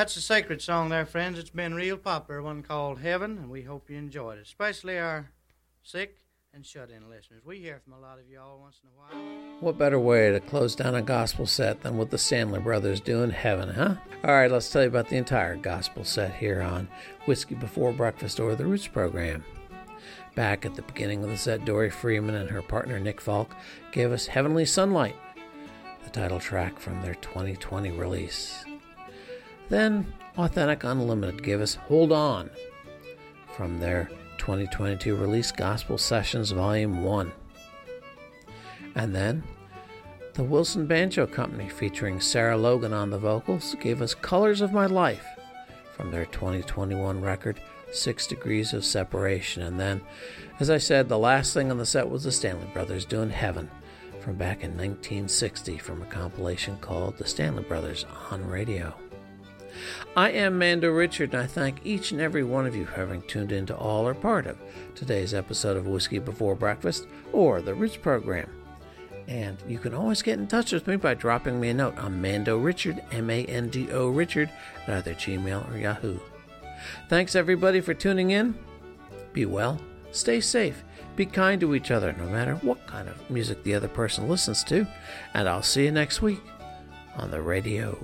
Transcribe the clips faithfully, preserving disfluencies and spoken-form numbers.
That's a sacred song there, friends. It's been real popular, one called Heaven, and we hope you enjoyed it, especially our sick and shut-in listeners. We hear from a lot of y'all once in a while. What better way to close down a gospel set than with the Stanley Brothers doing Heaven, huh? All right, let's tell you about the entire gospel set here on Whiskey Before Breakfast, or the Roots program. Back at the beginning of the set, Dory Freeman and her partner Nick Falk gave us Heavenly Sunlight, the title track from their twenty twenty release. Then Authentic Unlimited gave us Hold On from their twenty twenty-two release, Gospel Sessions Volume one. And then the Wilson Banjo Company, featuring Sarah Logan on the vocals, gave us Colors of My Life from their twenty twenty-one record, Six Degrees of Separation. And then, as I said, the last thing on the set was the Stanley Brothers doing Heaven from back in nineteen sixty from a compilation called The Stanley Brothers on Radio. I am Mando Richard, and I thank each and every one of you for having tuned in to all or part of today's episode of Whiskey Before Breakfast, or the Roots program. And you can always get in touch with me by dropping me a note on Mando Richard, M A N D O Richard, at either Gmail or Yahoo. Thanks everybody for tuning in. Be well, stay safe, be kind to each other no matter what kind of music the other person listens to, and I'll see you next week on the radio.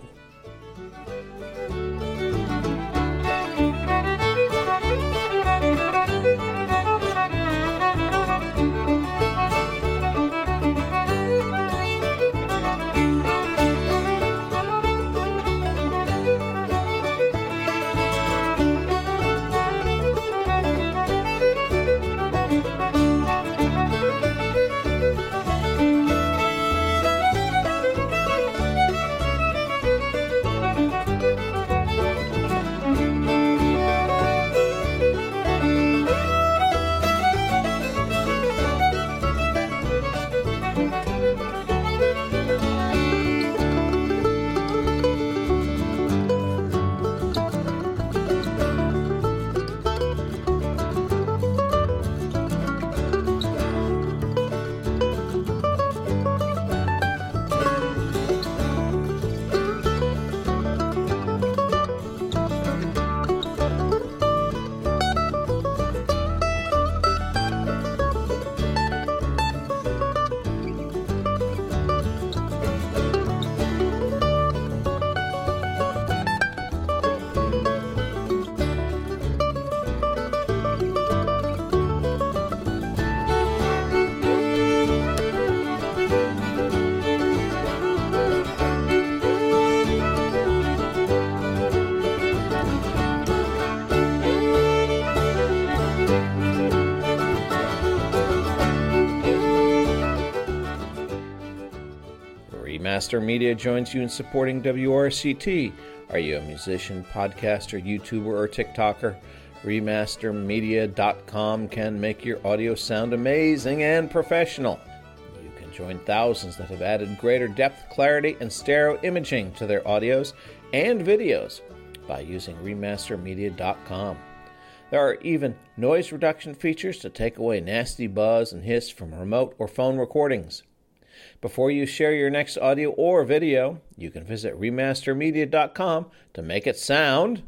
Remaster Media joins you in supporting W R C T. Are you a musician, podcaster, YouTuber, or TikToker? Remaster Media dot com can make your audio sound amazing and professional. You can join thousands that have added greater depth, clarity, and stereo imaging to their audios and videos by using Remaster Media dot com. There are even noise reduction features to take away nasty buzz and hiss from remote or phone recordings. Before you share your next audio or video, you can visit Remaster Media dot com to make it sound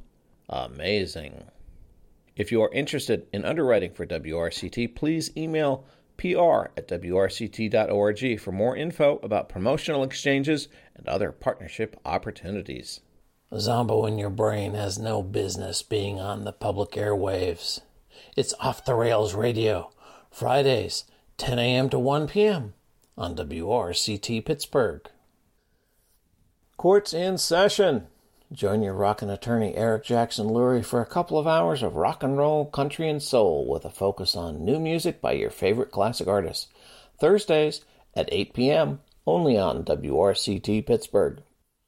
amazing. If you are interested in underwriting for W R C T, please email P R at W R C T dot org for more info about promotional exchanges and other partnership opportunities. Zombo in Your Brain has no business being on the public airwaves. It's Off the Rails Radio, Fridays, ten a.m. to one p.m. on W R C T Pittsburgh. Court's in session. Join your rockin' attorney Eric Jackson Lurie for a couple of hours of rock and roll, country, and soul with a focus on new music by your favorite classic artists. Thursdays at eight p.m. only on W R C T Pittsburgh.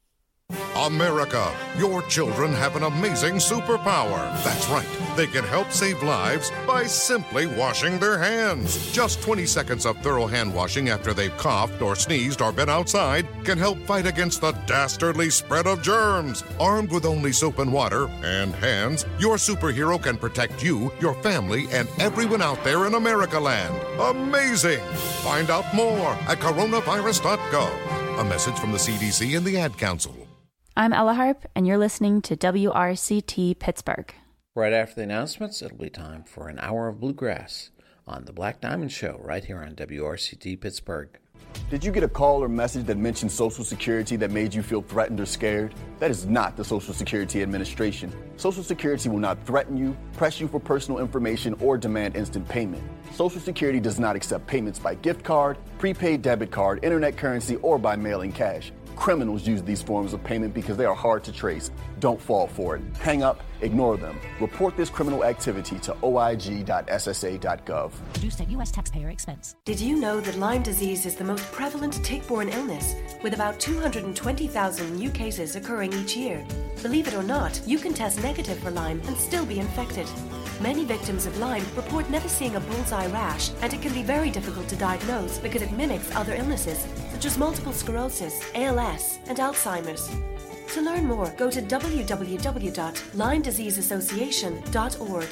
America, your children have an amazing superpower. That's right. They can help save lives by simply washing their hands. Just twenty seconds of thorough hand washing after they've coughed or sneezed or been outside can help fight against the dastardly spread of germs. Armed with only soap and water and hands, your superhero can protect you, your family, and everyone out there in America land. Amazing! Find out more at coronavirus dot gov. A message from the C D C and the Ad Council. I'm Ella Harp, and you're listening to W R C T Pittsburgh. Right after the announcements, it'll be time for an hour of bluegrass on the Black Diamond Show right here on W R C T Pittsburgh. Did you get a call or message that mentioned Social Security that made you feel threatened or scared? That is not the Social Security Administration. Social Security will not threaten you, press you for personal information, or demand instant payment. Social Security does not accept payments by gift card, prepaid debit card, internet currency, or by mailing cash. Criminals use these forms of payment because they are hard to trace. Don't fall for it. Hang up, ignore them. Report this criminal activity to O I G dot S S A dot gov. Produced at U S taxpayer expense. Did you know that Lyme disease is the most prevalent tick-borne illness, with about two hundred twenty thousand new cases occurring each year? Believe it or not, you can test negative for Lyme and still be infected. Many victims of Lyme report never seeing a bullseye rash, and it can be very difficult to diagnose because it mimics other illnesses, such as multiple sclerosis, A L S, and Alzheimer's. To learn more, go to w w w dot lyme disease association dot org.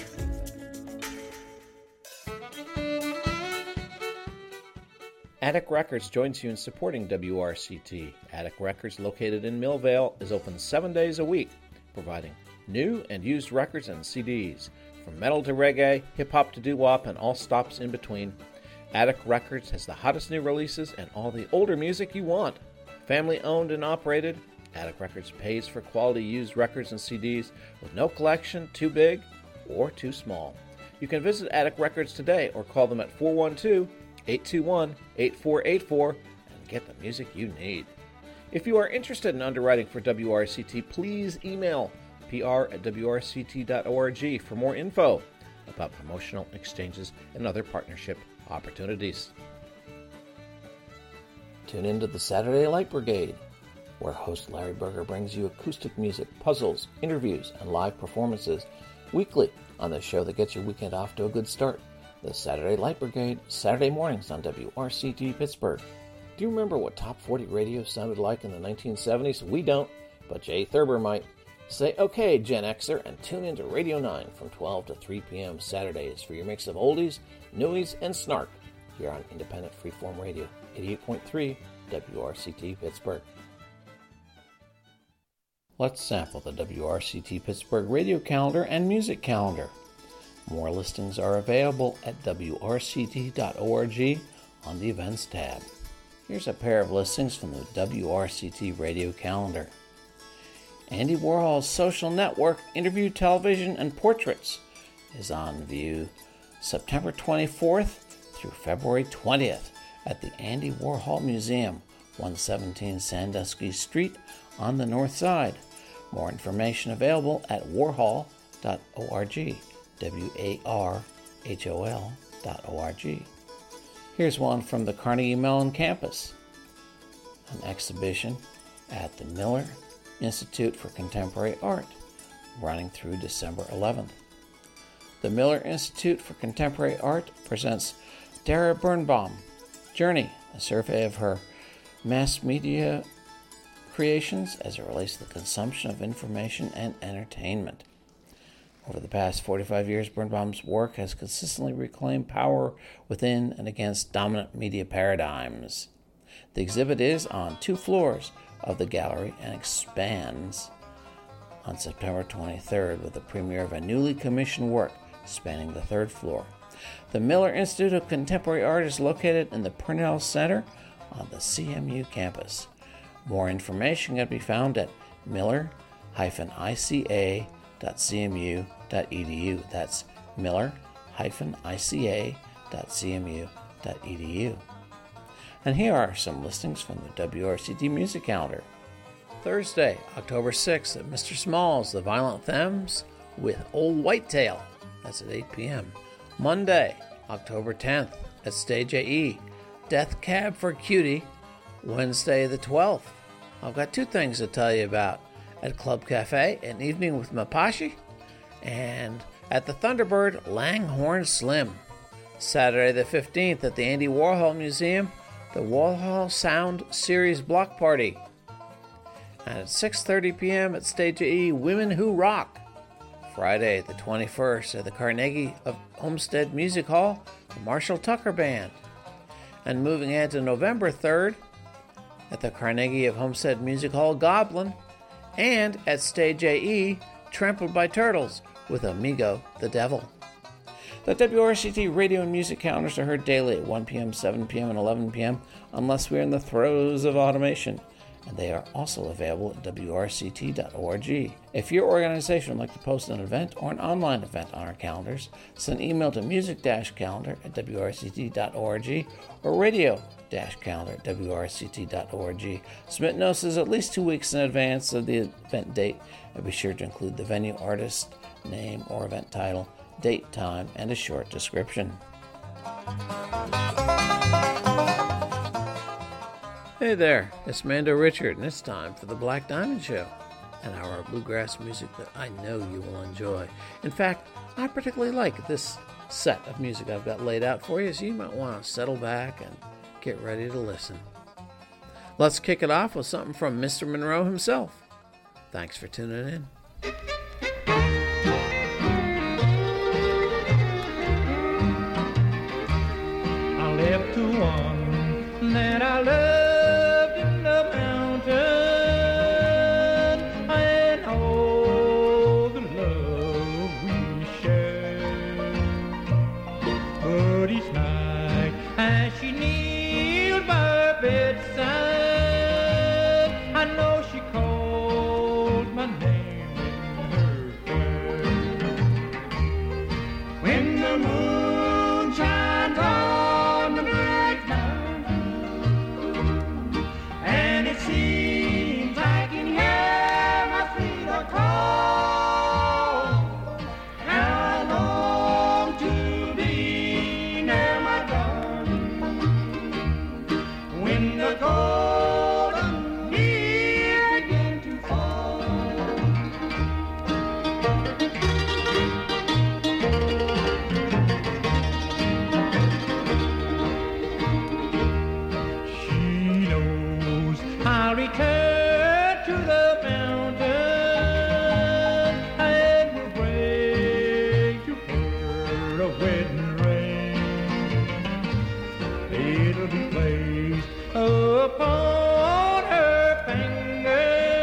Attic Records joins you in supporting W R C T. Attic Records, located in Millvale, is open seven days a week, providing new and used records and C Ds. From metal to reggae, hip-hop to doo-wop, and all stops in between, Attic Records has the hottest new releases and all the older music you want. Family owned and operated, Attic Records pays for quality used records and C Ds with no collection too big or too small. You can visit Attic Records today or call them at four one two, eight two one, eight four eight four and get the music you need. If you are interested in underwriting for W R C T, please email P R at W R C T dot org for more info about promotional exchanges and other partnership opportunities. Tune into the Saturday Light Brigade, where host Larry Berger brings you acoustic music, puzzles, interviews, and live performances weekly on the show that gets your weekend off to a good start. The Saturday Light Brigade, Saturday mornings on W R C T Pittsburgh. Do you remember what Top forty radio sounded like in the nineteen seventies? We don't, but Jay Thurber might. Say okay, Gen Xer, and tune into Radio nine from twelve to three p.m. Saturdays for your mix of oldies, newies, and snark here on Independent Freeform Radio, eighty-eight point three W R C T Pittsburgh. Let's sample the W R C T Pittsburgh radio calendar and music calendar. More listings are available at W R C T dot org on the Events tab. Here's a pair of listings from the W R C T radio calendar. Andy Warhol's Social Network Interview Television and Portraits is on view September twenty-fourth through February twentieth at the Andy Warhol Museum, one seventeen Sandusky Street on the north side. More information available at warhol dot org, W A R H O L dot org. Here's one from the Carnegie Mellon campus, an exhibition at the Miller Institute for Contemporary Art, running through December eleventh. The Miller Institute for Contemporary Art presents Tara Birnbaum, Journey, a survey of her mass media creations as it relates to the consumption of information and entertainment. Over the past forty-five years, Birnbaum's work has consistently reclaimed power within and against dominant media paradigms. The exhibit is on two floors of the gallery and expands on September twenty-third with the premiere of a newly commissioned work spanning the third floor. The Miller Institute of Contemporary Art is located in the Purnell Center on the C M U campus. More information can be found at miller dash I C A dot C M U dot E D U. That's miller dash I C A dot C M U dot E D U. And here are some listings from the W R C T music calendar. Thursday, October sixth at Mister Small's, The Violent Femmes with Old Whitetail. That's at eight p.m. Monday, October tenth at Stage A E, Death Cab for Cutie. Wednesday the twelfth. I've got two things to tell you about. At Club Cafe, an evening with Mapache, and at the Thunderbird, Langhorne Slim. Saturday the fifteenth at the Andy Warhol Museum, the Warhol Sound Series Block Party. And at six thirty p.m. at Stage A E, Women Who Rock. Friday the twenty-first at the Carnegie of Homestead Music Hall, the Marshall Tucker Band. And moving ahead to November third at the Carnegie of Homestead Music Hall, Goblin. And at Stage A E, Trampled by Turtles with Amigo the Devil. The W R C T radio and music calendars are heard daily at one p.m., seven p.m., and eleven p.m. unless we're in the throes of automation. And they are also available at W R C T dot org. If your organization would like to post an event or an online event on our calendars, send email to music-calendar at W R C T dot org or radio-calendar at W R C T dot org. Submit notices at least two weeks in advance of the event date, and be sure to include the venue, artist, name, or event title, date, time, and a short description. Hey there, it's Mando Richard, and it's time for the Black Diamond Show, an hour of bluegrass music that I know you will enjoy. In fact, I particularly like this set of music I've got laid out for you, so you might want to settle back and get ready to listen. Let's kick it off with something from Mister Monroe himself. Thanks for tuning in. I left the one that I loved in the mountain, and all the love we shared. But each night as she kneeled by her bedside, I know she called my name in her prayer. When the moon shines on the great mountain, and it seems I can hear my feet are cold, I long to be near my darling. When the golden leaves begin to fall, she knows I'll return to the mountain and will bring to her a wedding ring. It'll be placed upon her finger,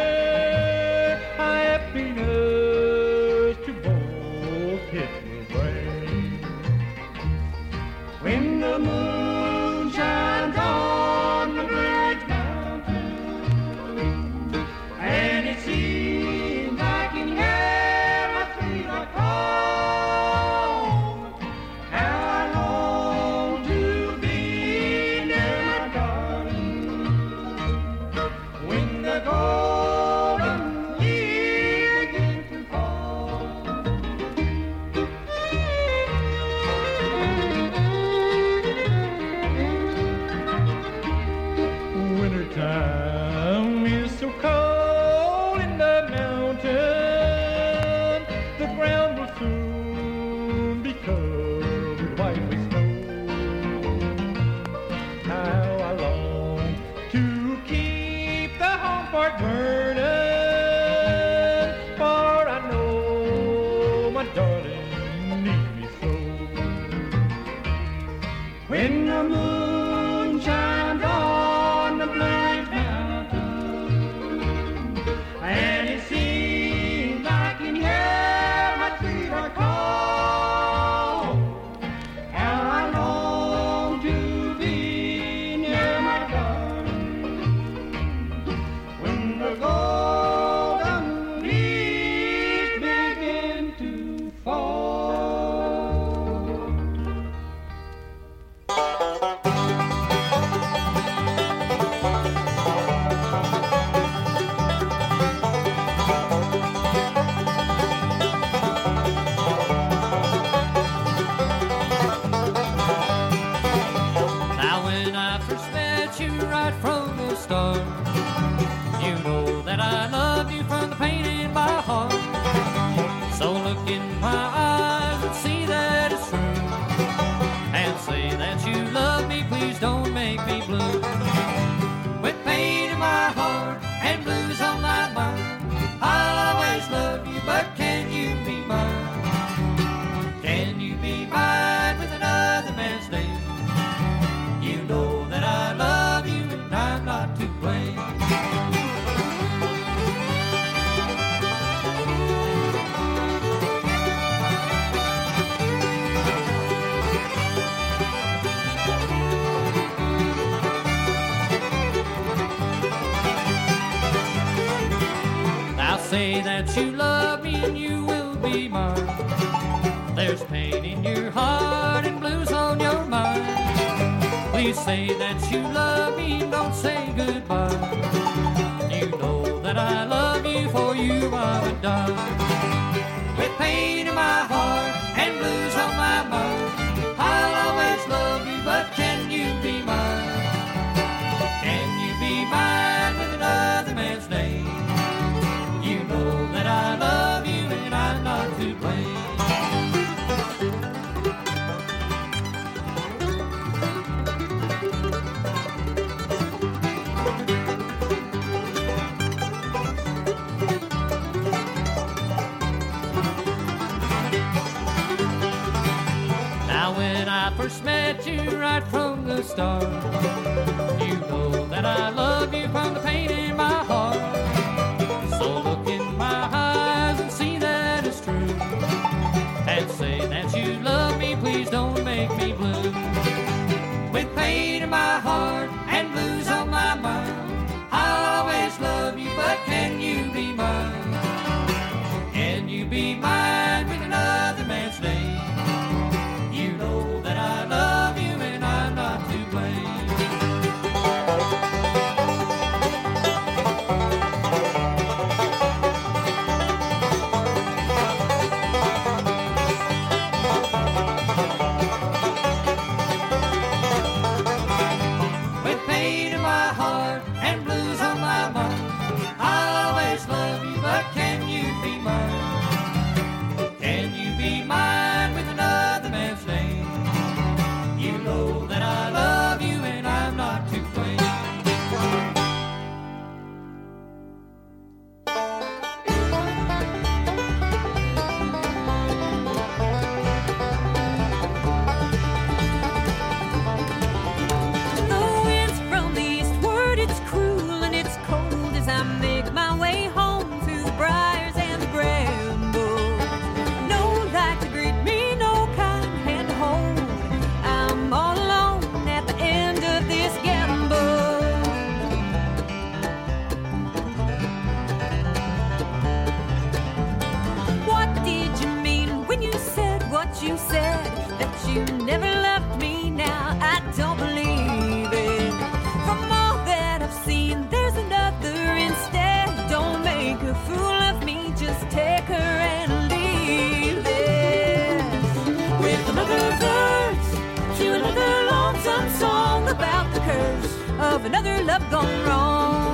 happiness to both it will bring. When the moon shines on the great mountain, and it seems I can hear my feet are cold, how I long to be near my darling. When the golden leaves begin to fall, wintertime is so cold in the mountain, the ground will soon be covered with white with snow. How I long to keep the home fort burning, for I know my darling needs me so. When the moon shines on the black mountain, and it seems I can hear my feet are cold, how I long to be near my darling. When the golden leaves begin to fall. there's pain in your heart and blues on your mind, please say that you love me, don't say goodbye. You know that I love you, for you I would die. With pain in my heart and blues on my mind, I'll always love you, but can you be mine? Can you be mine with another man's name? You know that I love you and I'm not to blame. First met you right from the start. You know that I love you from the pain in my heart. So look in my eyes and see that it's true, and say that you love me, please don't make me blue. With pain in my heart and blues on my mind, I'll always love you, but can you be mine? Can you be mine with another man's name? You know that I love you and I'm not to blame. With pain in my heart and blues on my mind, I'll always love you, but can you be mine? Can you be mine with another man's name? You know that I love you and I'm not to blame. The wind's from the eastward, it's cruel and it's cold as I make my way home through the briars and the brambles. No light to greet me, no kind hand to hold. I'm all alone at the end of this gamble. What did you mean when you said what you said? That you never loved me? Now I don't believe it. From all that I've seen, there's another instead. Don't make a fool of me, just take her and leave this. With another verse to another lonesome song about the curse of another love gone wrong.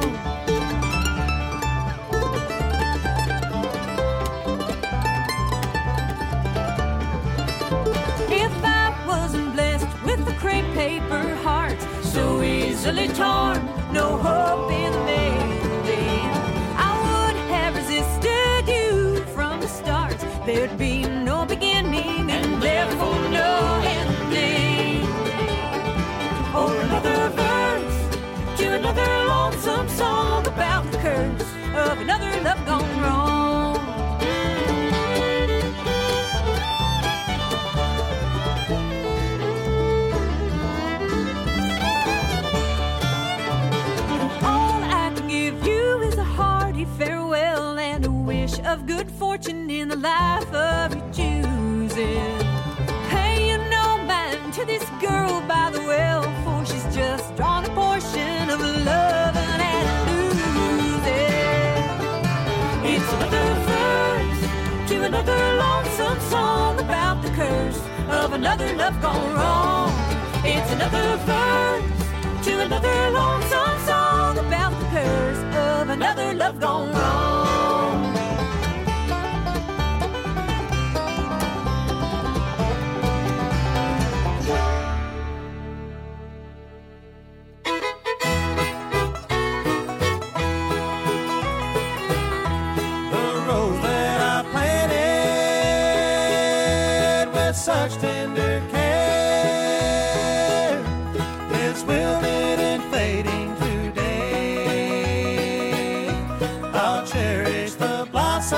If I wasn't blessed with a crepe paper heart, so easily torn, no hope in mending, I would have resisted you from the start. There'd be no beginning and therefore no ending. Or another verse to another lonesome song about the curse of another love gone wrong. All I can give you is a hearty farewell and a wish of good fortune in the life of your choosing. Hey, you know mine to this girl by the well, for she's just drawn a portion of love and losing. It's another verse to another lonesome song about the curse of another love gone wrong. It's another verse to another lonesome song about the curse of another love gone wrong. Such tender care is wilted and fading today. I'll cherish the blossom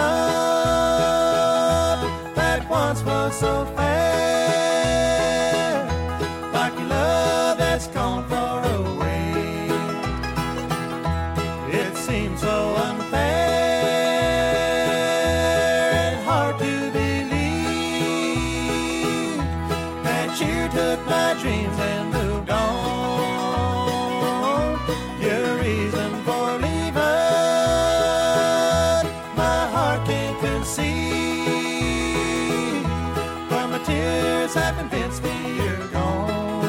that once was so fair, like your love that's gone far away. It seems so unfair and hard to believe took my dreams and moved on. Your reason for leaving, my heart can't conceive. But my tears have convinced me you're gone.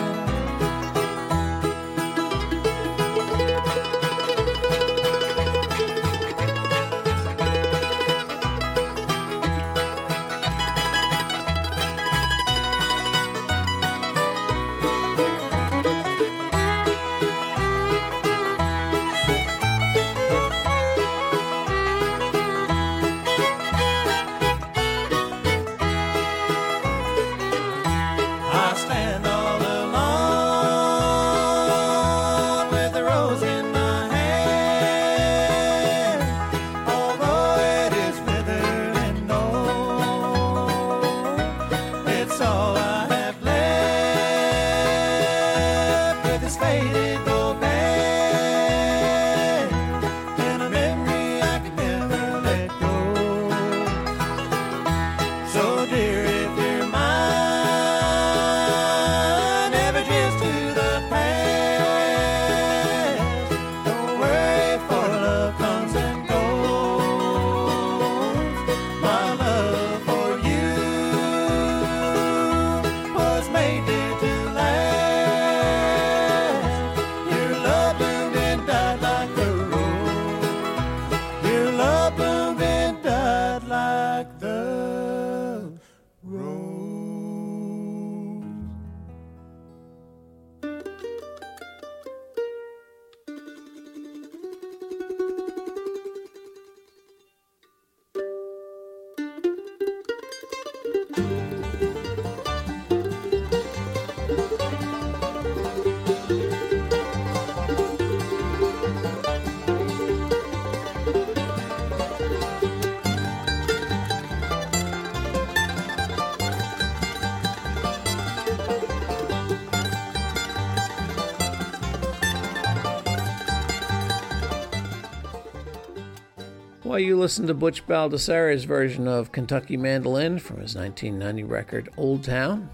While you listen to Butch Baldessari's version of Kentucky Mandolin from his nineteen ninety record Old Town,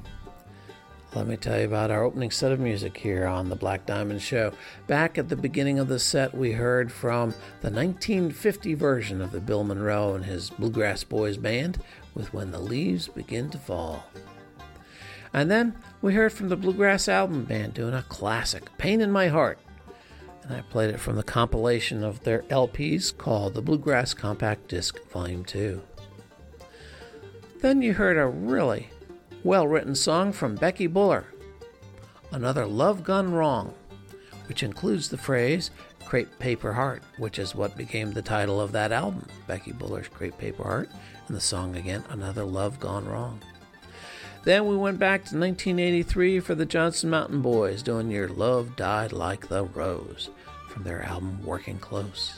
let me tell you about our opening set of music here on the Black Diamond Show. Back at the beginning of the set, we heard from the nineteen fifty version of the Bill Monroe and his Bluegrass Boys Band with When the Leaves Begin to Fall. And then we heard from the Bluegrass Album Band doing a classic, Pain in My Heart. And I played it from the compilation of their L Ps called the Bluegrass Compact Disc Volume two. Then you heard a really well-written song from Becky Buller, Another Love Gone Wrong, which includes the phrase Crepe Paper Heart, which is what became the title of that album, Becky Buller's Crepe Paper Heart, and the song again, Another Love Gone Wrong. Then we went back to nineteen eighty-three for the Johnson Mountain Boys doing Your Love Died Like the Rose from their album Working Close.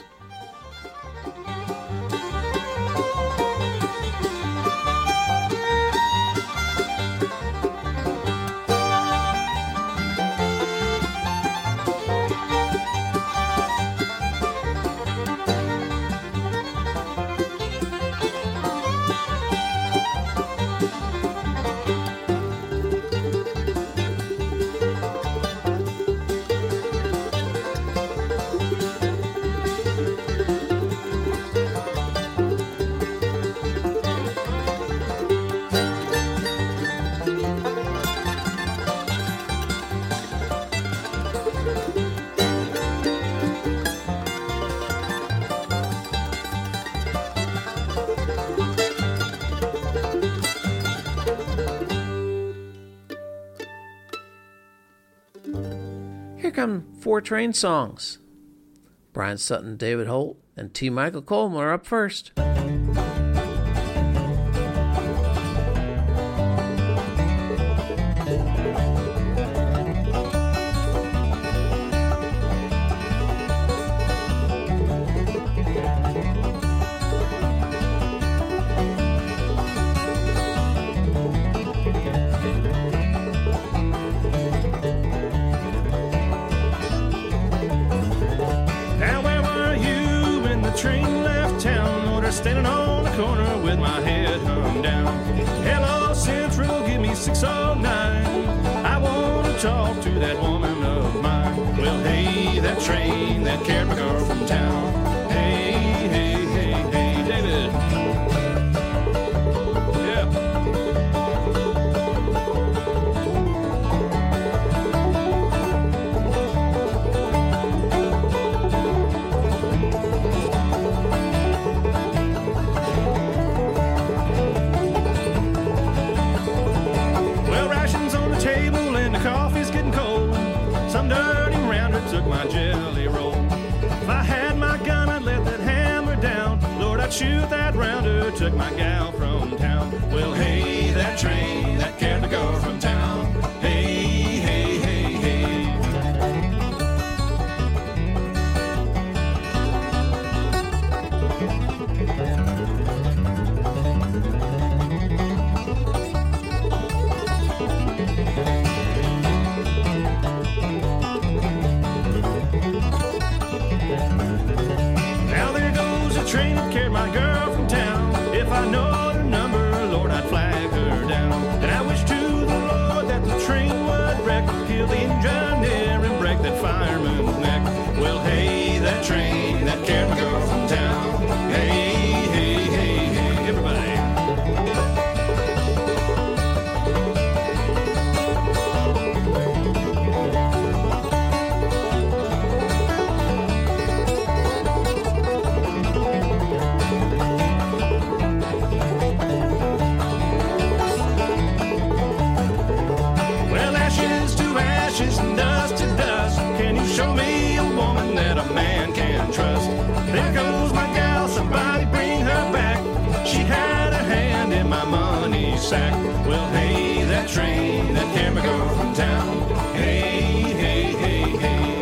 Four train songs. Brian Sutton, David Holt, and T. Michael Coleman are up first. Standing on the corner with my head hung down. Hello, Central, give me six oh nine. talk to that woman of mine. Well, hey, that train that carried my girl from town. Hey, hey, hey, hey, David. Yeah. Some dirty rounder took my jelly roll. If I had my gun, I'd let that hammer down. Lord, I'd shoot that rounder, took my gal from town. Well, hey, that train that carried the girl from town. Hey, hey, hey, hey. Train that carried my girl from town. If I know her number, Lord, I'd flag her down. And I wish to the Lord that the train would wreck, kill the engineer and break that fireman's neck. Well, hey, that train that carried my girl from town. Hey, hey, hey, hey, everybody. Show me a woman that a man can trust. There goes my gal, somebody bring her back. She had a hand in my money sack. Well, hey, that train that carried my girl from town. Hey, hey, hey, hey.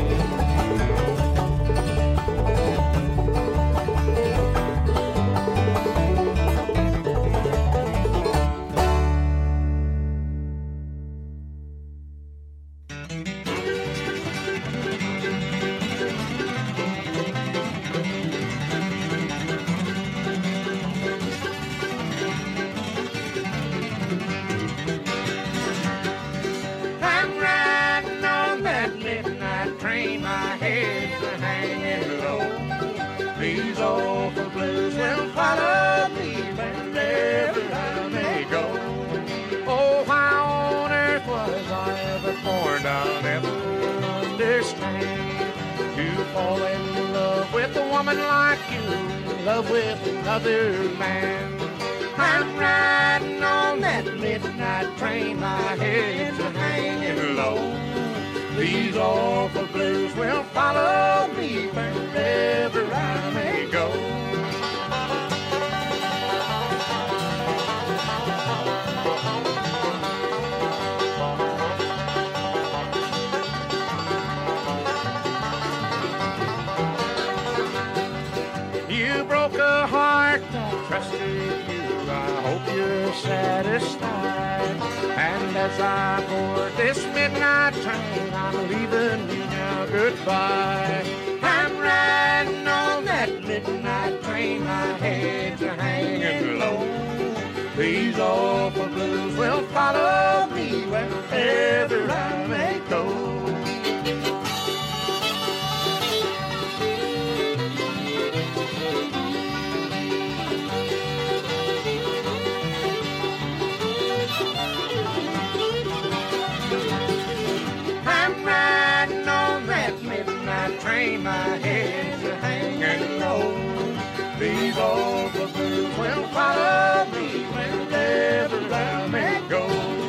Love with another man. I'm riding on that midnight train, my head's a hanging low. These awful blues will follow me wherever I may go. Trusted you, I hope you're satisfied. And as I board this midnight train, I'm leaving you now goodbye. I'm riding on that midnight train, my head's a hanging low. These awful blues will follow me wherever I may go. Train, my head's a hanging low. These awful blues will follow me wherever I may go.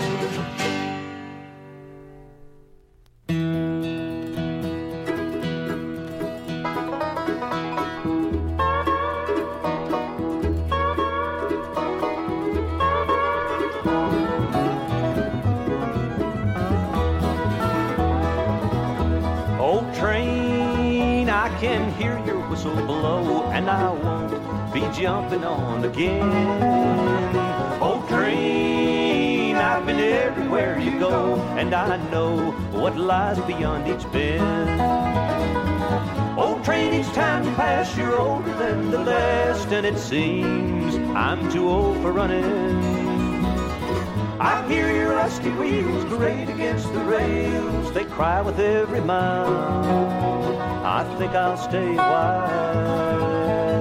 Old train, I can hear your whistle blow, and I won't be jumping on again. Old train, I've been everywhere you go, and I know what lies beyond each bend. Old train, each time you pass, you're older than the last, and it seems I'm too old for running. I hear your rusty wheels grate against the rails. They cry with every mile. I think I'll stay a while.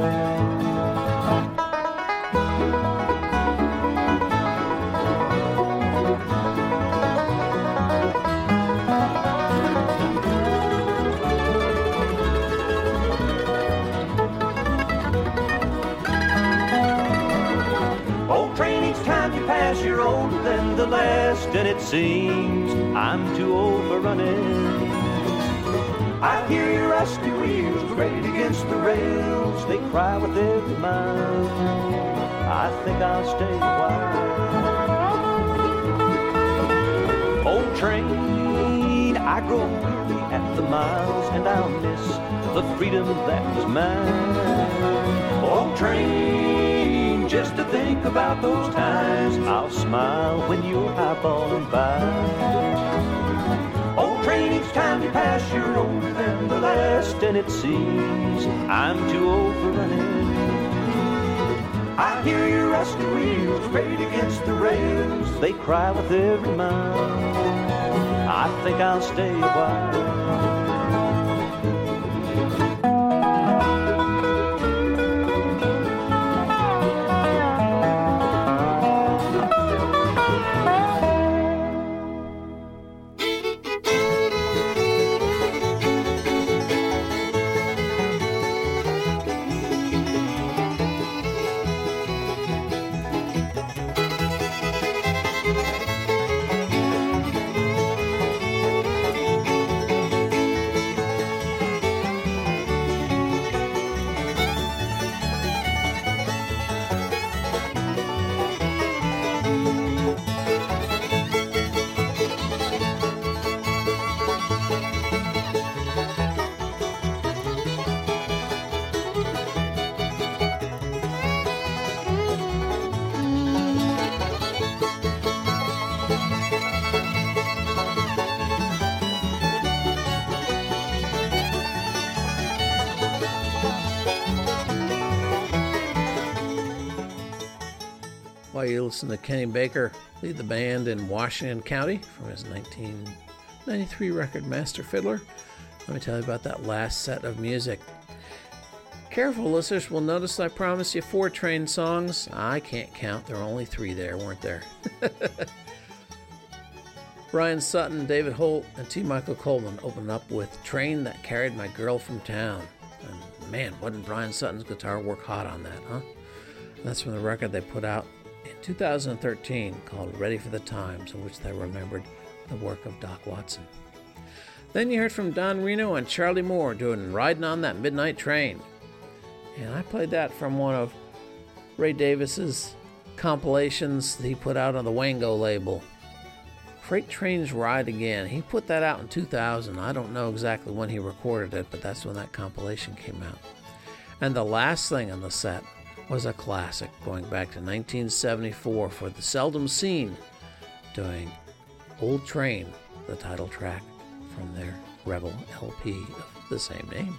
You're older than the last, and it seems I'm too old for running. I hear your rusty wheels grate against the rails. They cry with every mile. I think I'll stay a while. Old train, I grow weary at the miles, and I'll miss the freedom that was mine. Old train, just to think about those times, I'll smile when you're eyeballing by. Old train, each time you pass, you're older than the last, and it seems I'm too old for running. I hear your rusty wheels grate against the rails. They cry with every mile. I think I'll stay a while. While you listen to Kenny Baker lead the band in Washington County from his nineteen ninety-three record Master Fiddler, let me tell you about that last set of music. Careful listeners will notice I promised you four train songs. I can't count. There were only three there, weren't there? Brian Sutton, David Holt, and T. Michael Coleman opened up with Train That Carried My Girl From Town. And man, wasn't Brian Sutton's guitar work hot on that, huh? And that's from the record they put out in two thousand thirteen called Ready for the Times, in which they remembered the work of Doc Watson. Then you heard from Don Reno and Charlie Moore doing Riding on That Midnight Train. And I played that from one of Ray Davis's compilations that he put out on the Wango label. Freight Trains Ride Again. He put that out in two thousand. I don't know exactly when he recorded it, but that's when that compilation came out. And the last thing on the set was a classic going back to nineteen seventy-four for the Seldom Scene, doing Old Train, the title track from their Rebel L P of the same name.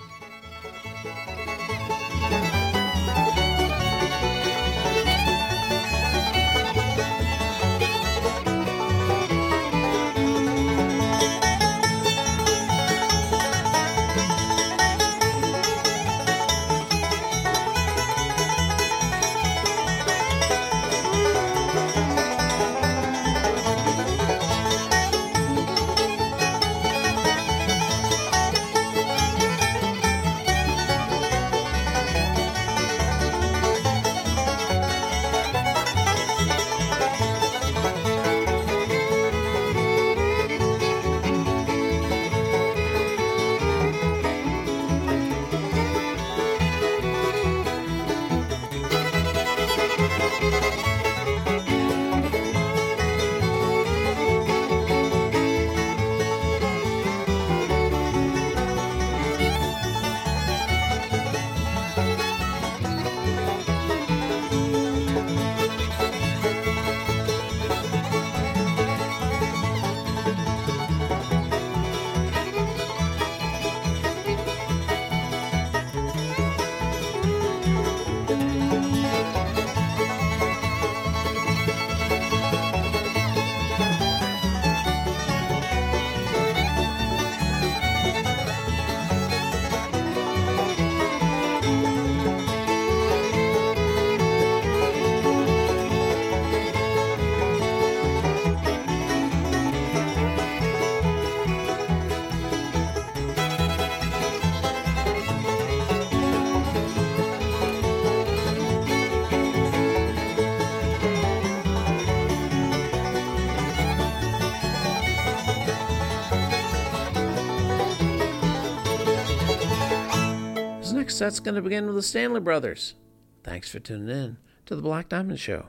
next set's going to begin with the Stanley Brothers. Thanks for tuning in to the Black Diamond Show.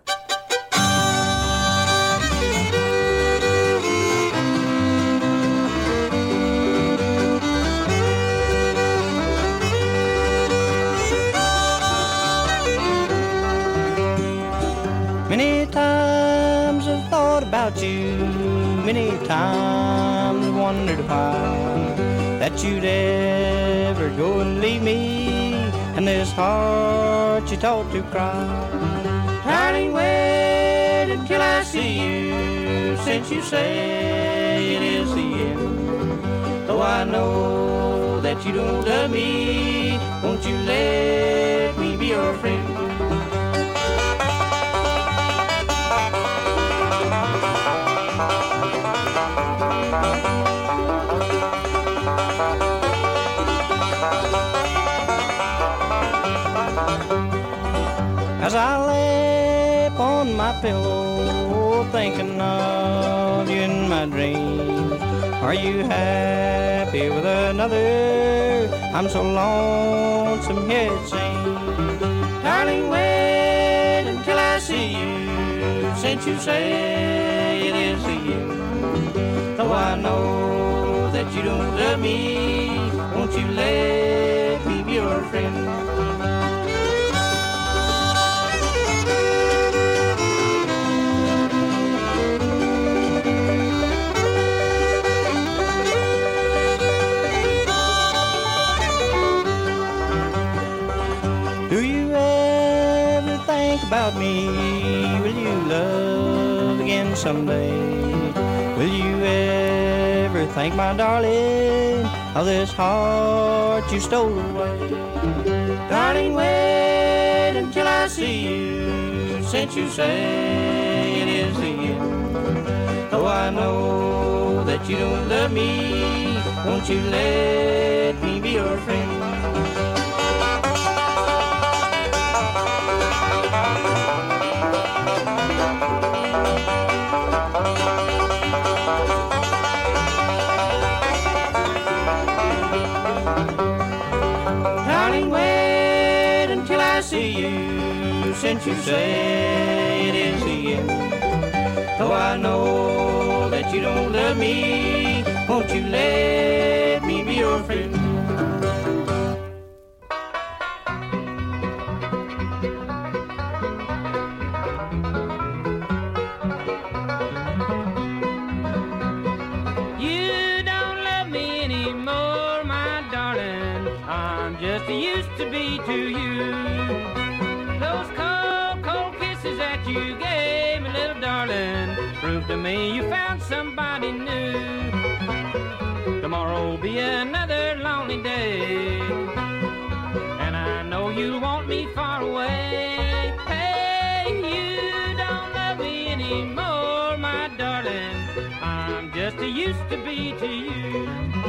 Many times I've thought about you, many times I've wondered why that you'd ever go and leave me, and this heart you taught to cry. Darling, wait until I see you, since you say it is the end. Though I know that you don't love me, won't you let me be your friend? As I lay upon my pillow, thinking of you in my dreams, are you happy with another? I'm so lonesome here it seems. Darling, wait until I see you, since you say it is the end. Though I know that you don't love me, won't you let me be your friend? About me, will you love again someday? Will you ever think, my darling, of this heart you stole away? Darling, wait until I see you, since you say it is the end. Though I know that you don't love me, won't you let me be your friend? Since you say it is the end, though I know that you don't love me, won't you let me be your friend? You don't love me anymore, my darling. I'm just used to be to you. Those cold, cold kisses that you gave me, little darling, prove to me you found somebody new. Tomorrow'll be another lonely day, and I know you want me far away. Hey, you don't love me anymore, my darling. I'm just used to be to you.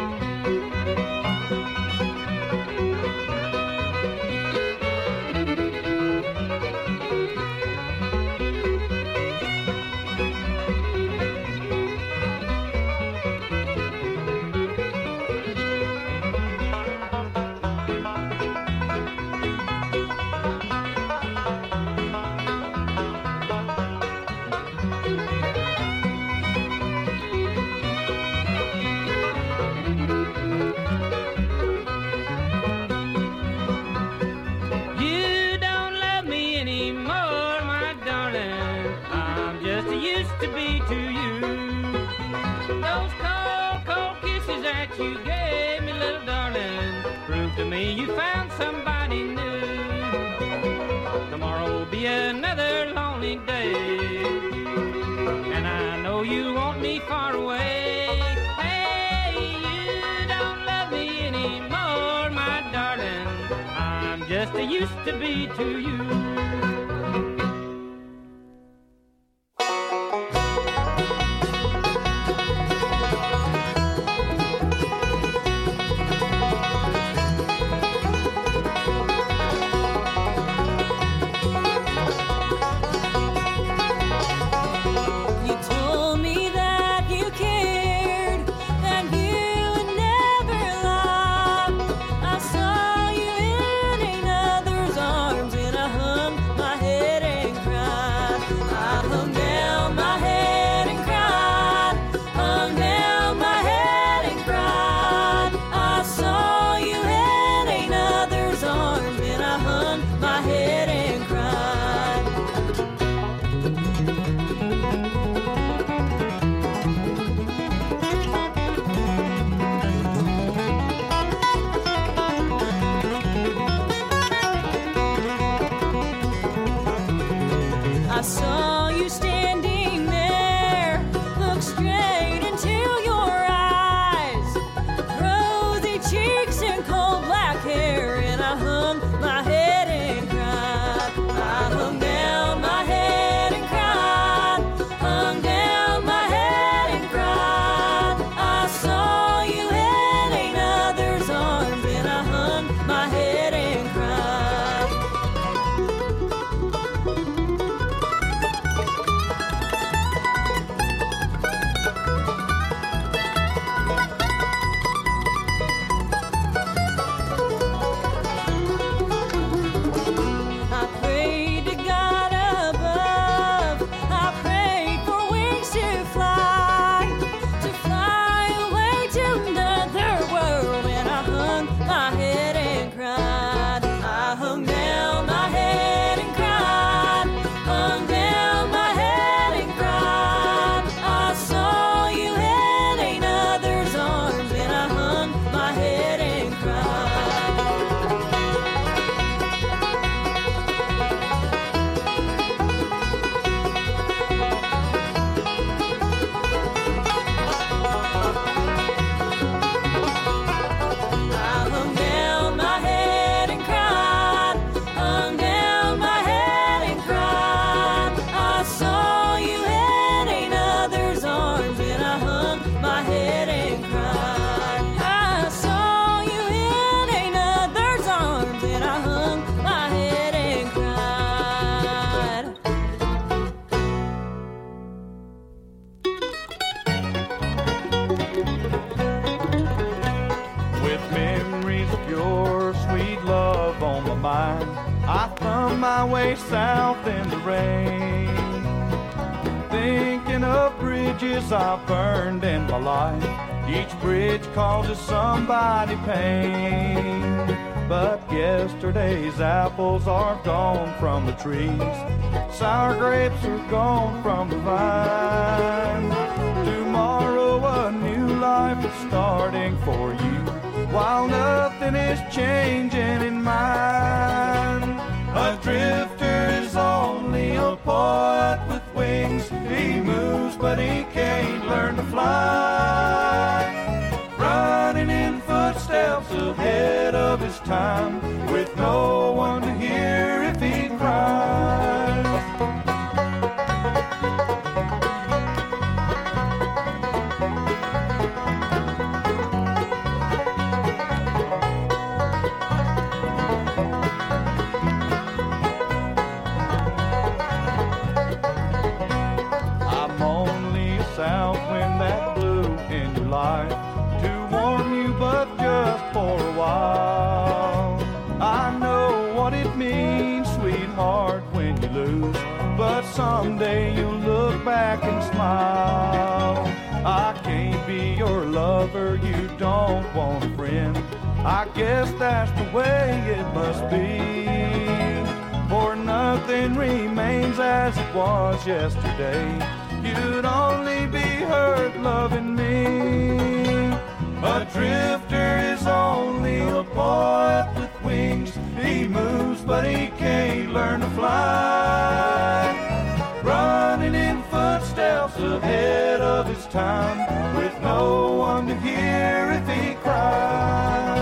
You gave me, little darling, prove to me you found somebody new. Tomorrow will be another lonely day, and I know you want me far away. Hey, you don't love me anymore, my darling. I'm just used to be to you. I saw you in my way south in the rain, thinking of bridges I've burned in my life. Each bridge causes somebody pain, but yesterday's apples are gone from the trees, sour grapes are gone from the vine. Tomorrow a new life is starting for you, while nothing is changing in mine. A drifter is only a poet with wings. He moves but he can't learn to fly, running in footsteps ahead of his time, with no one to hear if he cries. I'm only a south wind that blew in your life to warm you, but just for a while. I know what it means, sweetheart, when you lose, but someday you'll look back and smile. I can't be your lover, you don't want a friend. I guess that's the way it must be, for nothing remains as it was yesterday. You'd only be hurt loving me. A drifter is only a poet with wings. He moves but he can't learn to fly, running in footsteps ahead of his time, with no one to hear if he cries.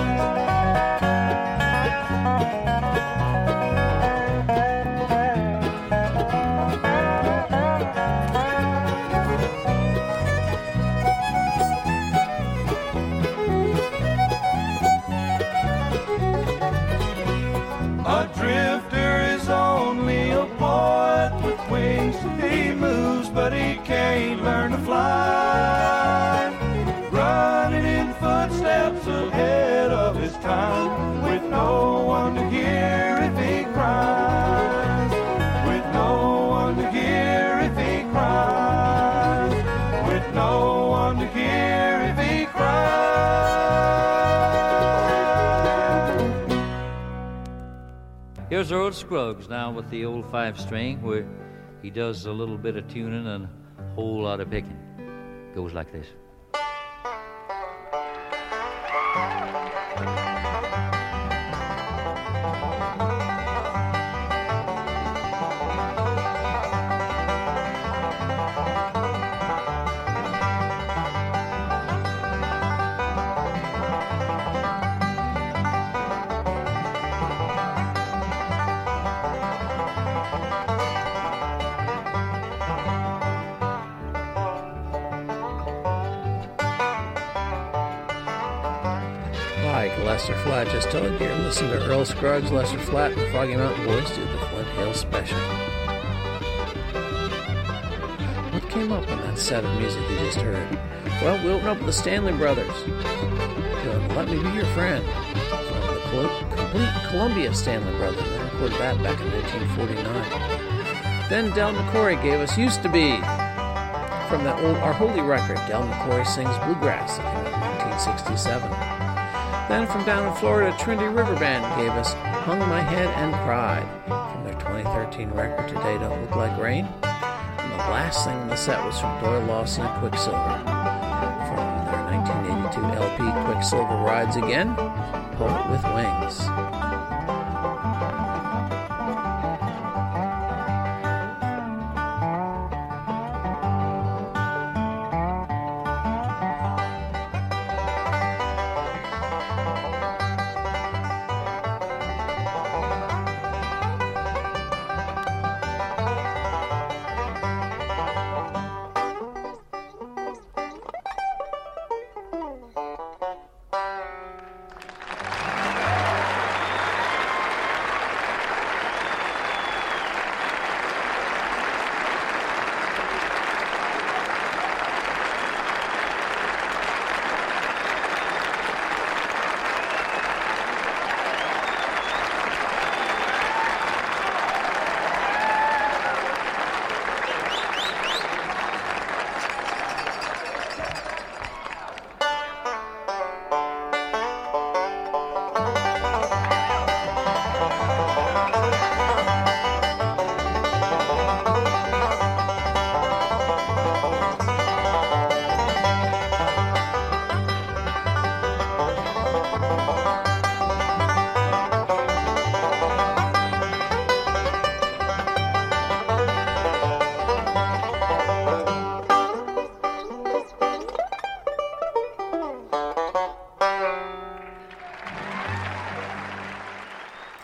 A drifter is only a poet with wings. He moves but he can't learn to fly, running in footsteps ahead of his time, with no one to hear if he cries, with no one to hear if he cries, with no one to hear if he cries. Here's Earl Scruggs now with the old five string, where he does a little bit of tuning and a whole lot of picking. Goes like this. Like Lester Flatt just told you, listen to Earl Scruggs, Lester Flatt, and Foggy Mountain Boys do the Flint Hills Special. What came up on that set of music you just heard? Well, we open up with the Stanley Brothers doing Let Me Be Your Friend from the Col- complete Columbia Stanley Brothers. They recorded that back in nineteen forty-nine. Then Del McCoury gave us Used to Be from that old Our Holy record, Del McCoury Sings Bluegrass, that came out in nineteen sixty-seven. Then from down in Florida, Trinity River Band gave us Hung My Head and Cried from their twenty thirteen record, Today Don't Look Like Rain. And the last thing in the set was from Doyle Lawson and Quicksilver from their nineteen eighty-two L P, Quicksilver Rides Again, Poet with Wings.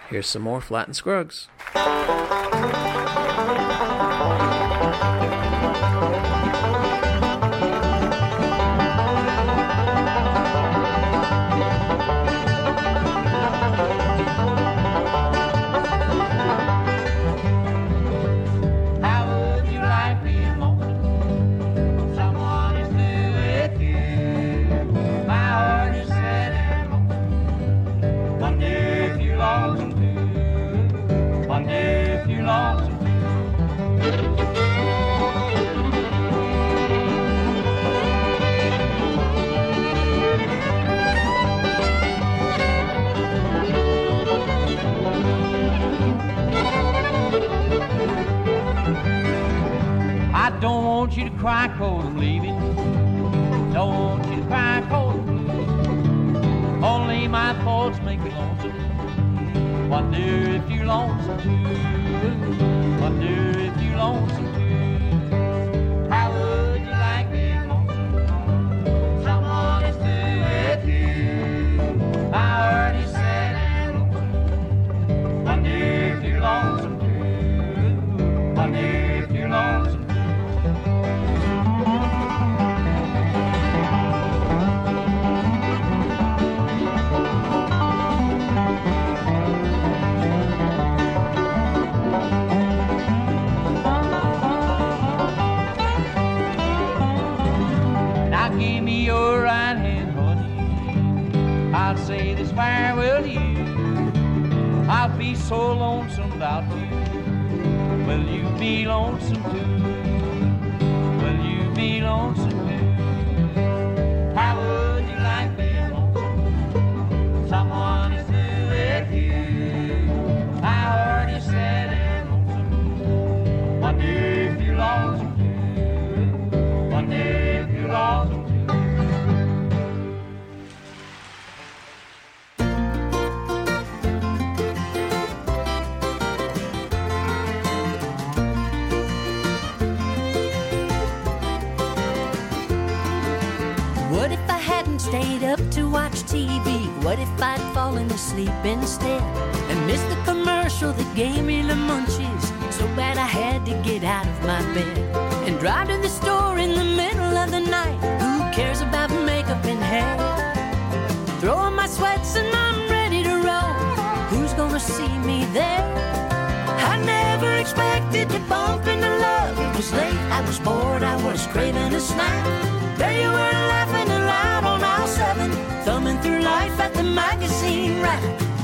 Here's some more Flatt and Scruggs. Don't want you to cry 'cause I'm leaving. Don't want you to cry 'cause I'm blue. Only my thoughts make me lonesome. Wonder if you're lonesome too. Wonder if you're lonesome too. How would you like me lonesome? Someone is through with you. My heart is sad and lonesome. Wonder if you're lonesome too. Wonder if you're lonesome. Give me your right hand, honey. I'll say this farewell to you. I'll be so lonesome about you. Will you be lonesome too? Will you be lonesome too? How would you like being lonesome? Someone is through with you. My heart is sad and lonesome. Wonder if you're lonesome too. Wonder if you're lonesome. Stayed up to watch T V. What if I'd fallen asleep instead and missed the commercial that gave me the munchies? So bad I had to get out of my bed and drive to the store in the middle of the night. Who cares about makeup and hair? Throw on my sweats and I'm ready to roll. Who's gonna see me there? I never expected to bump into love. It was late, I was bored, I was craving a snack. There you were laughing aloud on aisle seven, thumbing through life at the magazine rack.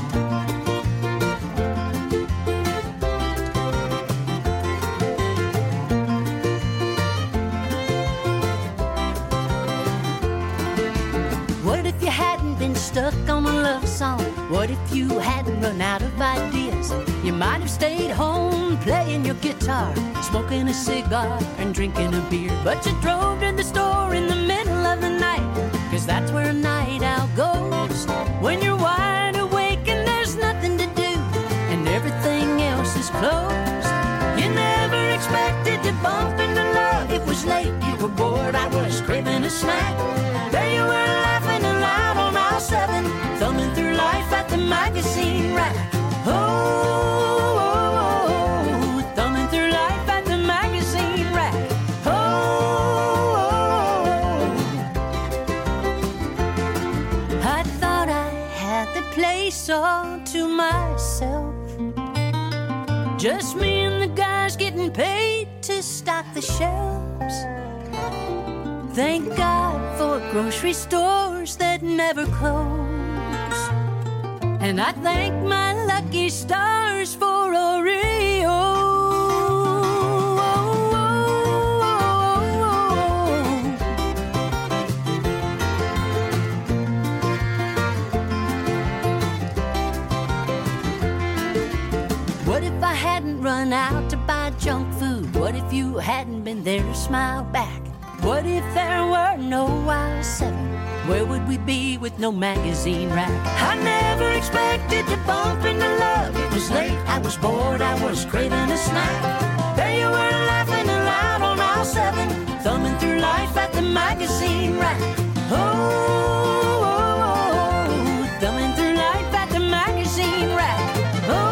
What if you hadn't been stuck on a love song? What if you hadn't run out of ideas? You might have stayed home playing your guitar, smoking a cigar and drinking a beer. But you drove to the store in the middle of the night, 'cause that's where a night out goes. When you're wide awake and there's nothing to do and everything else is closed. You never expected to bump into love. It was late, you were bored, I was craving a snack. There you were laughing aloud on aisle seven, thumbing through life at the magazine rack. Oh, oh, oh, oh, thumbing through life at the magazine rack. Oh, oh, oh. I thought I had the place all to myself, just me and the guys getting paid to stock the shelves. Thank God for grocery stores that never close. And I thank my lucky stars for Oreo. What if I hadn't run out to buy junk food? What if you hadn't been there to smile back? What if there were no aisle seven? Where would we be with no magazine rack? I never expected to bump into love. It was late, I was bored, I was craving a snack. There you were laughing aloud on aisle seven, thumbing through life at the magazine rack. Oh, oh, oh, oh, thumbing through life at the magazine rack. Oh,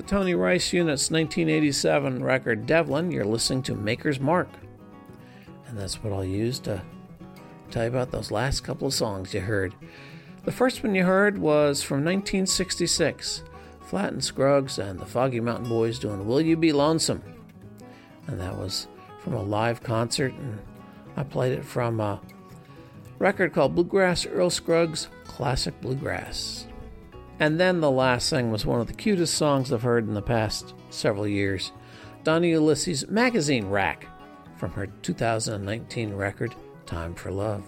Tony Rice Unit's nineteen eighty-seven record Devlin, you're listening to Maker's Mark. And that's what I'll use to tell you about those last couple of songs you heard. The first one you heard was from nineteen sixty-six, Flatt and Scruggs and the Foggy Mountain Boys doing Will You Be Lonesome? And that was from a live concert, and I played it from a record called Bluegrass Earl Scruggs Classic Bluegrass. And then the last thing was one of the cutest songs I've heard in the past several years, Donnie Ulysses' Magazine Rack from her two thousand nineteen record, Time for Love.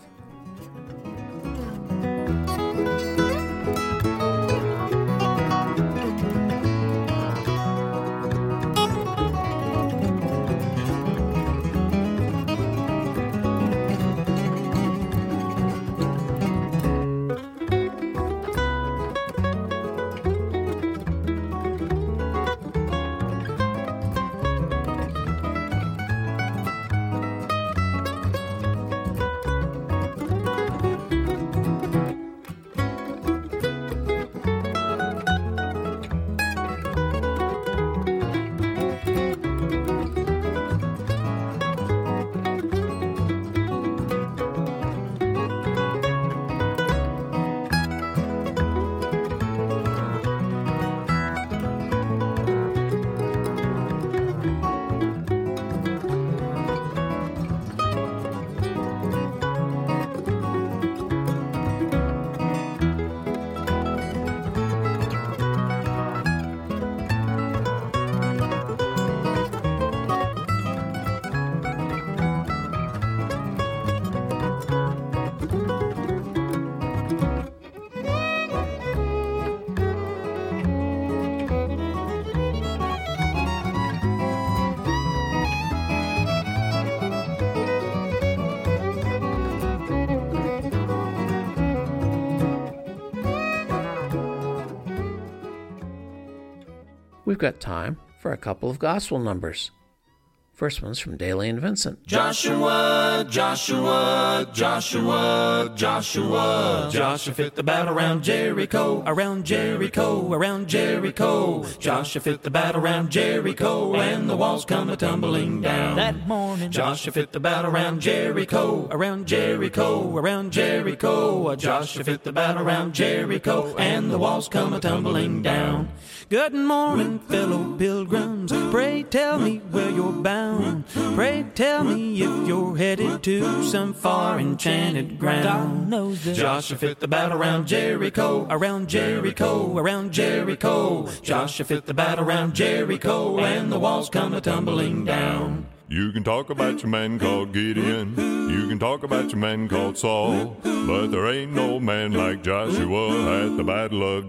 We've got time for a couple of gospel numbers. First one's from Daly and Vincent. Joshua, Joshua, Joshua, Joshua. Joshua fit the battle around Jericho, around Jericho, around Jericho. Joshua fit the battle around Jericho, and the walls come a-tumbling down. That morning, Joshua fit the battle around Jericho, around Jericho, around Jericho. Joshua fit the battle around Jericho, and the walls come a-tumbling down. Good morning, fellow pilgrims. Pray tell me where you're bound. Pray tell me if you're headed to some far enchanted ground. God knows that Joshua fit the battle around Jericho, around Jericho, around Jericho. Joshua fit the battle around Jericho, and the walls come a-tumbling down. You can talk about your man called Gideon, you can talk about your man called Saul, but there ain't no man like Joshua at the Battle of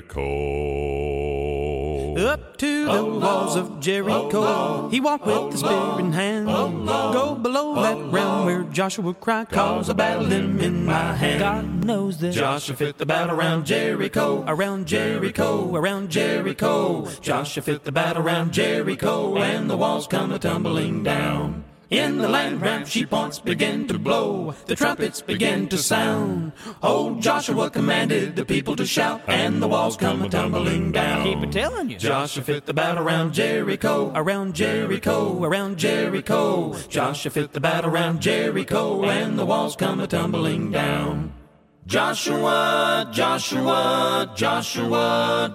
Jericho. Up to the oh, walls Lord, of Jericho, oh, he walked with oh, the spear in hand. oh, Lord, Go below that oh, realm where Joshua cried, cause a battle him in my hand. God knows that Joshua fit the battle around Jericho, around Jericho, around Jericho. Joshua fit the battle around Jericho, and the walls come a-tumbling down. In the land ramp sheep horns began to blow, the trumpets began to sound. Old Joshua commanded the people to shout, and the walls come a-tumbling down. Keep it telling you. Joshua fit the battle around Jericho, around Jericho, around Jericho. Joshua fit the battle around Jericho, and the walls come a-tumbling down. Joshua, Joshua, Joshua,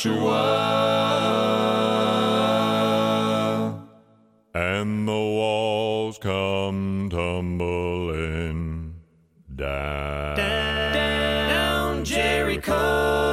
Joshua. And the walls come tumbling down. Down Jericho.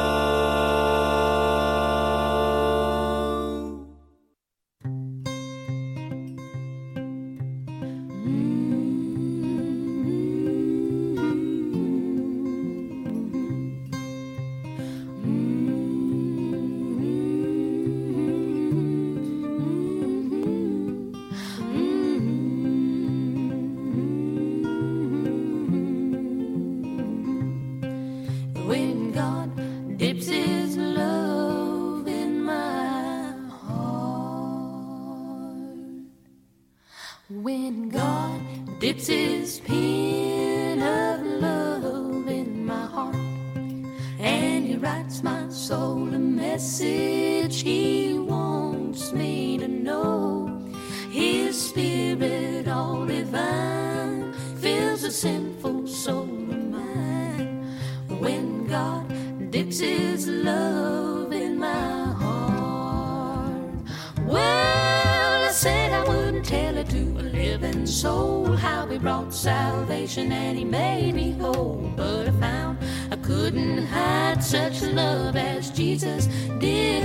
When God dips his pen of love in my heart, and he writes my soul a melody message he wants me to know. His spirit all divine fills a sinful soul of mine. When God dips his love in my heart, well, I said I wouldn't tell it to a living soul how he brought salvation and he made me whole. But I found I couldn't hide such love as Jesus did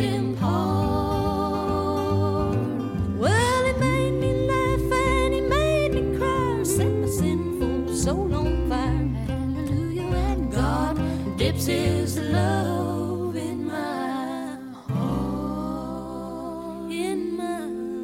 impart. Well, he made me laugh and he made me cry, set my sinful soul on fire. Hallelujah. And God dips his love in my heart, in my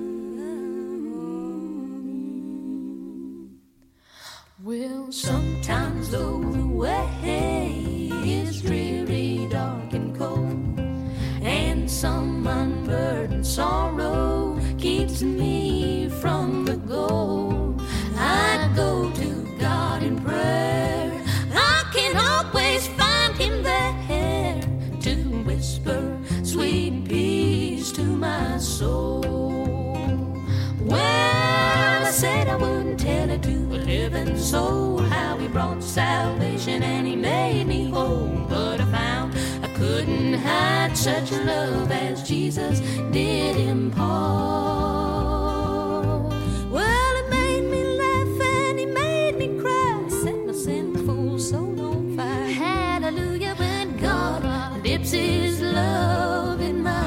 well, sometimes though the way is dreary, dark and cold, and some unburdened sorrow keeps me from the goal, I go to God in prayer. I can always find him there to whisper sweet peace to my soul. Well, I said I wouldn't tell it to a living soul how he brought salvation and he made me whole. But I found I couldn't hide such love as Jesus did impart. Well, it made me laugh and he made me cry, set my sinful soul on fire. Hallelujah. When God dips his love in my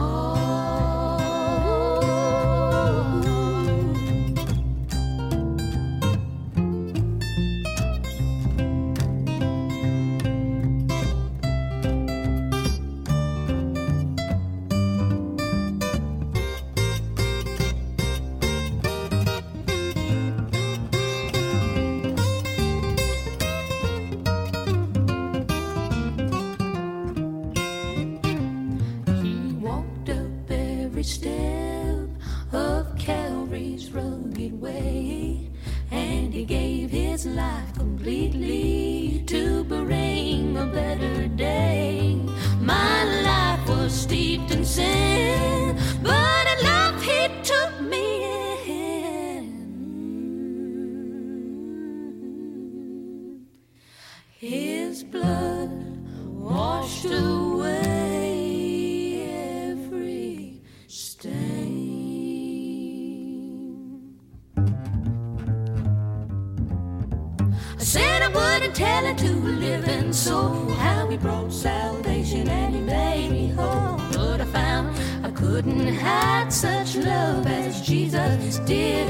step of Calvary's rugged way, and he gave his life completely to bring a better day. My life was steeped in sin, but in love he took me in. His blood washed away tell it to a living soul how he brought salvation and he made me whole. But I found I couldn't hide such love as Jesus did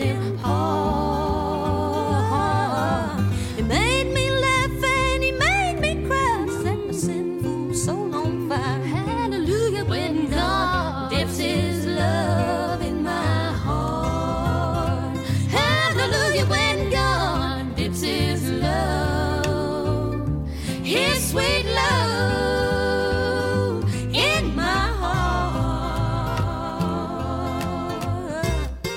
impart. He made me laugh and he made me cry, set my sinful soul on fire. Hallelujah. When God dips his love in my heart. Hallelujah. When God dips his love, his sweet love in my heart.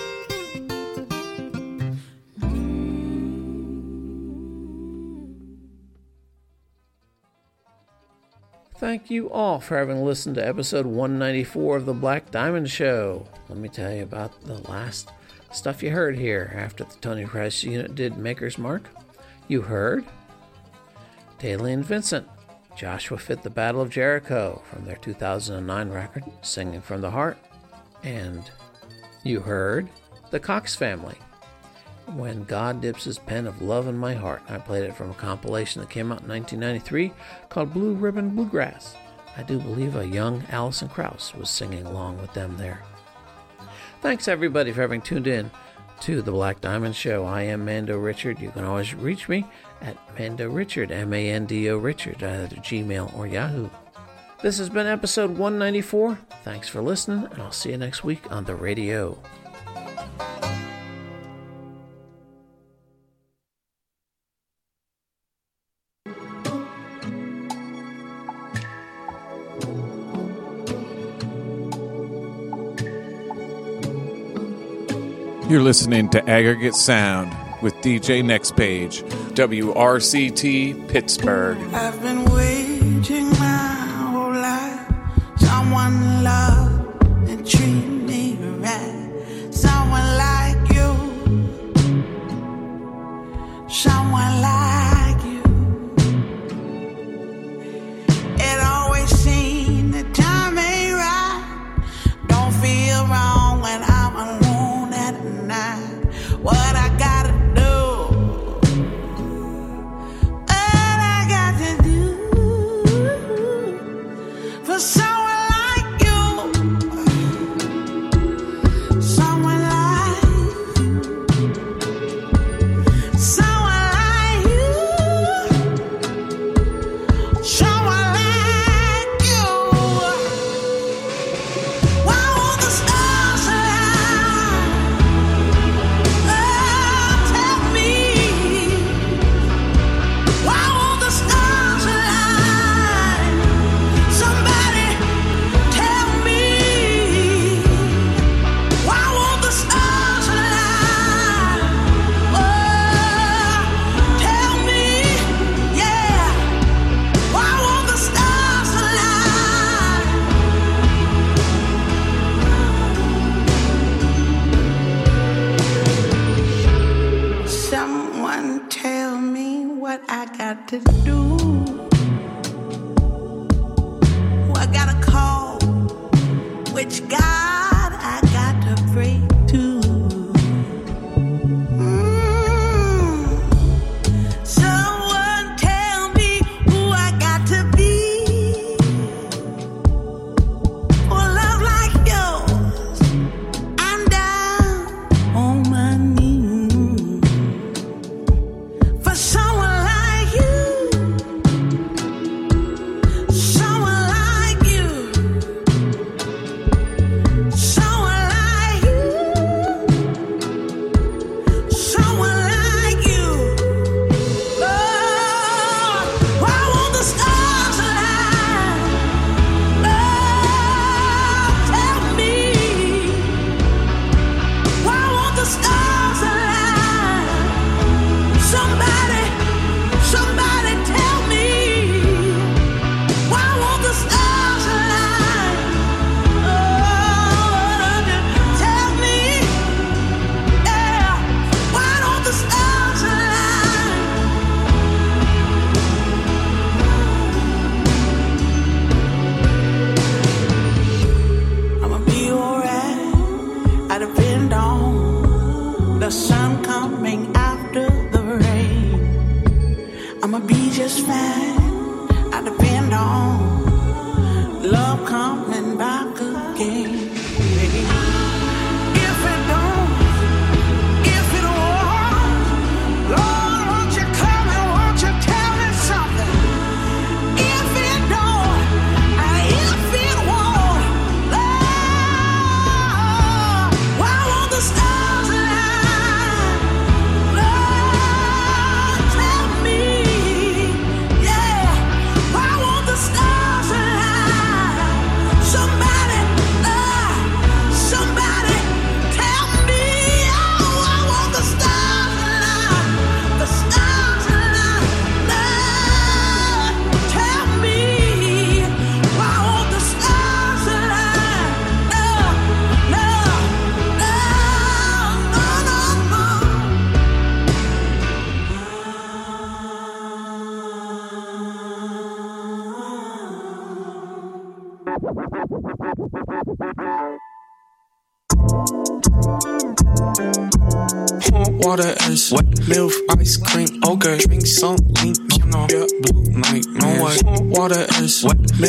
Thank you all for having listened to episode one ninety-four of The Black Diamond Show. Let me tell you about the last stuff you heard here after the Tony Price unit did Maker's Mark. You heard Daly and Vincent, Joshua Fit the Battle of Jericho from their two thousand nine record, Singing from the Heart. And you heard the Cox Family, When God Dips His Pen of Love in My Heart. I played it from a compilation that came out in nineteen ninety-three called Blue Ribbon Bluegrass. I do believe a young Alison Krauss was singing along with them there. Thanks everybody for having tuned in to The Black Diamond Show. I am Mando Richard. You can always reach me at Mando Richard, M A N D O Richard, either Gmail or Yahoo. This has been episode one ninety-four. Thanks for listening, and I'll see you next week on the radio. You're listening to Aggregate Sound with D J Next Page, W R C T Pittsburgh. I've been waiting my whole life. Someone love and treat me right. Someone like you, someone like you. It always seems the time ain't right. Don't feel wrong when I'm alone at night. What I gotta do, what I got to do for someone like you, someone like, someone like you, someone like you. Why won't the stars align? Oh, tell me. Why won't the stars align? Somebody tell me. Why won't the stars align? Oh, tell me, yeah. Why won't the stars align? Someone tell me what I got to do. Who I gotta call? Which God I got to pray to? Mm. Someone tell me who I got to be for love like yours. I'm down on my knees for someone like you, someone like you, someone like you, someone like you. Lord, why won't the stars align? Lord, tell me. Why won't the stars align? Somebody, somebody tell me. Why won't the stars align? Oh, tell me. Yeah. Why don't the stars align? I'ma be alright. I depend on the sun coming after the rain. I'ma be just fine. I depend on love coming back again. If it don't, if it won't, Lord, won't you come and won't you tell me something? If it don't, and if it won't, Lord, why won't the stars align? Lord, tell me, yeah, why won't the stars align? Somebody, uh, somebody tell me, oh, why won't the stars align? The stars align. Lord, tell me, why won't the stars align? No, no, no, no, no, no. Hot water ice, wet milk, ice cream, okay. Drink something, you know, yeah, blue night, no way. Hot water ice, wet milk.